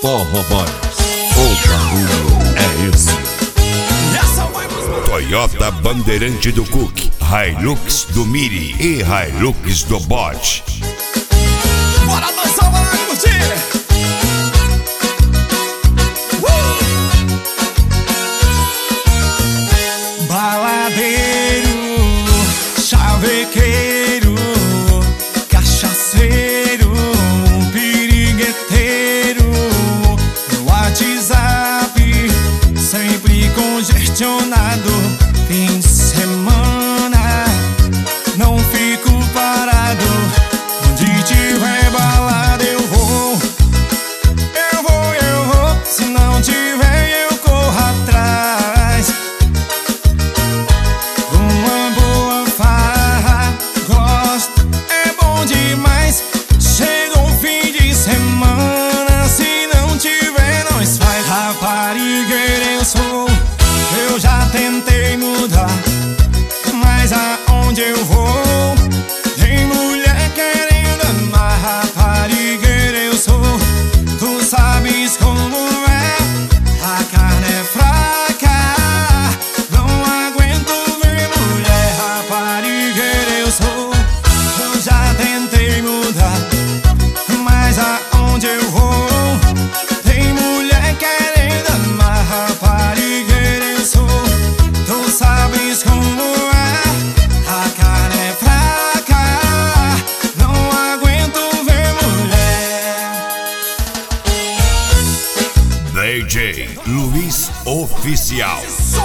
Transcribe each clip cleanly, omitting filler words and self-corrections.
Forró Boys, o barulho é esse. Toyota Bandeirante do Cook, Hilux do Miri e Hilux do Bot. Bora dançar, bora curtir! Baladeiro, chavequeiro, cachaceiro, pirigueteiro, no WhatsApp, sempre congestionado. Fim de semana, não fico parado. Onde tiver balada eu vou. Se não tiver eu corro atrás. Uma boa farra, gosto, é bom demais. Chega o fim de semana, se não tiver nós faz. Raparigueira eu sou, eu já tentei mudar, mas aonde eu vou tem mulher querendo amar. Raparigueira eu sou, tu sabes como é. A carne é fraca, não aguento ver mulher. Raparigueira eu sou, eu já tentei mudar, mas aonde eu vou tem mulher querendo amar. Raparigueira eu sou, tu sabes como é. A carne é fraca, não aguento ver mulher. DJ Luiz Oficial.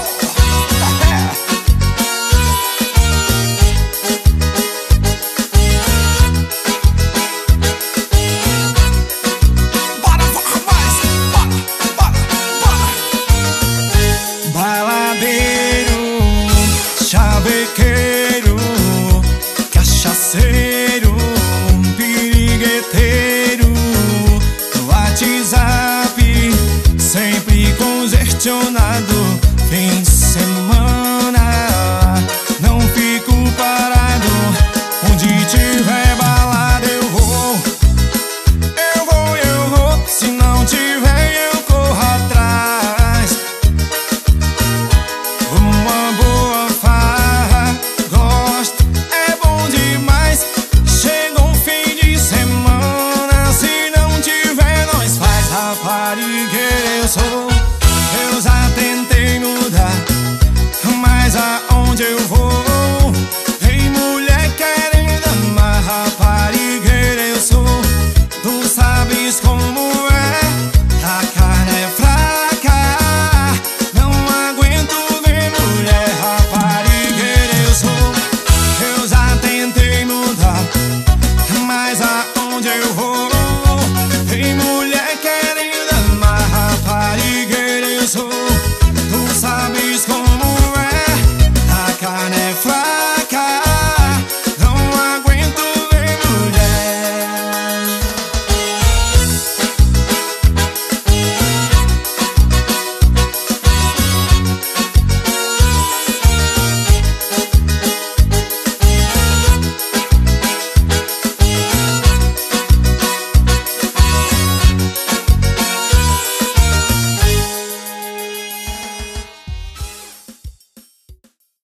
Bora, rapaz! Bora! Baladeiro, chavequeiro, cachaceiro, pirigueteiro, no WhatsApp, sempre congestionado. Fim de semana, não fico parado. Onde tiver balada eu vou. Se não tiver eu corro atrás. Uma boa farra, gosto, é bom demais. Chega um fim de semana, se não tiver nós faz. Raparigueira eu sou, eu já tentei mudar, mas aonde eu vou tem mulher querendo amar. Raparigueira eu sou, tu sabes como é. A carne é fraca, não aguento ver mulher. Raparigueira eu sou, eu já tentei mudar, mas aonde eu vou